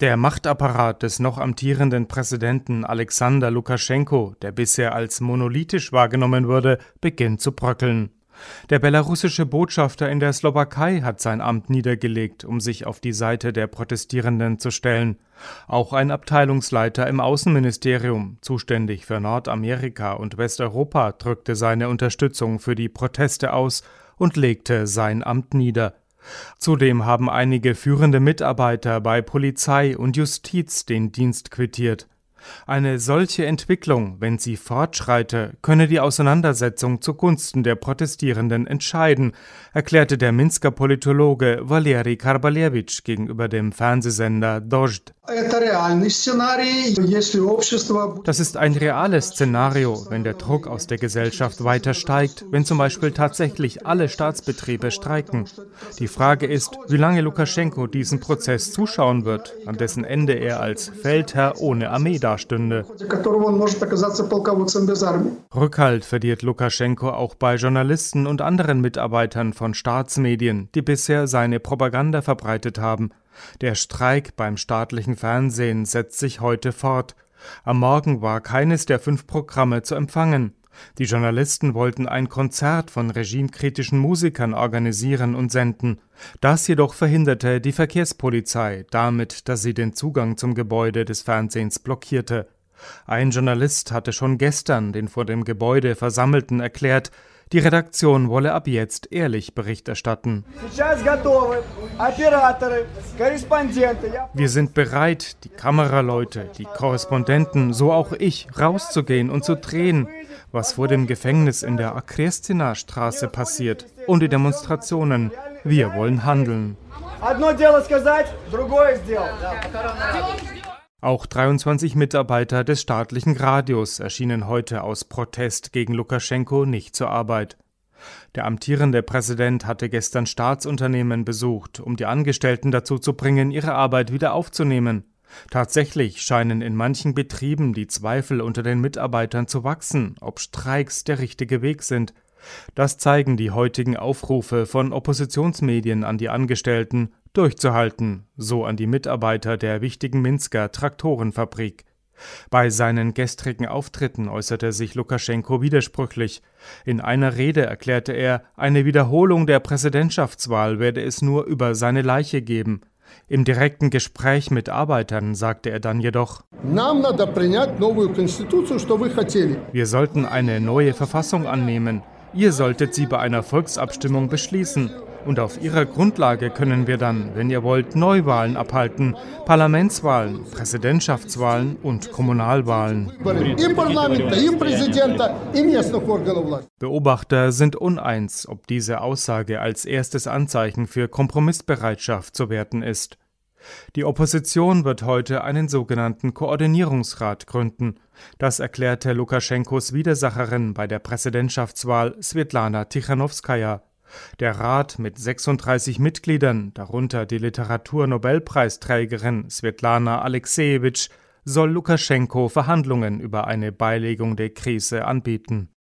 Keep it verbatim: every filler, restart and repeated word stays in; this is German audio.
Der Machtapparat des noch amtierenden Präsidenten Alexander Lukaschenko, der bisher als monolithisch wahrgenommen wurde, beginnt zu bröckeln. Der belarussische Botschafter in der Slowakei hat sein Amt niedergelegt, um sich auf die Seite der Protestierenden zu stellen. Auch ein Abteilungsleiter im Außenministerium, zuständig für Nordamerika und Westeuropa, drückte seine Unterstützung für die Proteste aus und legte sein Amt nieder. Zudem haben einige führende Mitarbeiter bei Polizei und Justiz den Dienst quittiert. Eine solche Entwicklung, wenn sie fortschreite, könne die Auseinandersetzung zugunsten der Protestierenden entscheiden, erklärte der Minsker Politologe Valeri Karbalewitsch gegenüber dem Fernsehsender Dozhd. Das ist ein reales Szenario, wenn der Druck aus der Gesellschaft weiter steigt, wenn zum Beispiel tatsächlich alle Staatsbetriebe streiken. Die Frage ist, wie lange Lukaschenko diesem Prozess zuschauen wird, an dessen Ende er als Feldherr ohne Armee dastünde. Rückhalt verliert Lukaschenko auch bei Journalisten und anderen Mitarbeitern von Staatsmedien, die bisher seine Propaganda verbreitet haben. Der Streik beim staatlichen Fernsehen setzt sich heute fort. Am Morgen war keines der fünf Programme zu empfangen. Die Journalisten wollten ein Konzert von regimekritischen Musikern organisieren und senden. Das jedoch verhinderte die Verkehrspolizei damit, dass sie den Zugang zum Gebäude des Fernsehens blockierte. Ein Journalist hatte schon gestern den vor dem Gebäude Versammelten erklärt, die Redaktion wolle ab jetzt ehrlich Bericht erstatten. Wir sind bereit, die Kameraleute, die Korrespondenten, so auch ich, rauszugehen und zu drehen, was vor dem Gefängnis in der Akrestina-Straße passiert und die Demonstrationen. Wir wollen handeln. Auch dreiundzwanzig Mitarbeiter des staatlichen Radios erschienen heute aus Protest gegen Lukaschenko nicht zur Arbeit. Der amtierende Präsident hatte gestern Staatsunternehmen besucht, um die Angestellten dazu zu bringen, ihre Arbeit wieder aufzunehmen. Tatsächlich scheinen in manchen Betrieben die Zweifel unter den Mitarbeitern zu wachsen, ob Streiks der richtige Weg sind. Das zeigen die heutigen Aufrufe von Oppositionsmedien an die Angestellten, durchzuhalten, so an die Mitarbeiter der wichtigen Minsker Traktorenfabrik. Bei seinen gestrigen Auftritten äußerte sich Lukaschenko widersprüchlich. In einer Rede erklärte er, eine Wiederholung der Präsidentschaftswahl werde es nur über seine Leiche geben. Im direkten Gespräch mit Arbeitern sagte er dann jedoch: Wir sollten eine neue Verfassung annehmen. Ihr solltet sie bei einer Volksabstimmung beschließen. Und auf ihrer Grundlage können wir dann, wenn ihr wollt, Neuwahlen abhalten, Parlamentswahlen, Präsidentschaftswahlen und Kommunalwahlen. Beobachter sind uneins, ob diese Aussage als erstes Anzeichen für Kompromissbereitschaft zu werten ist. Die Opposition wird heute einen sogenannten Koordinierungsrat gründen. Das erklärte Lukaschenkos Widersacherin bei der Präsidentschaftswahl Swetlana Tichanowskaja. Der Rat mit sechsunddreißig Mitgliedern, darunter die Literaturnobelpreisträgerin Swetlana Alexejewitsch, soll Lukaschenko Verhandlungen über eine Beilegung der Krise anbieten.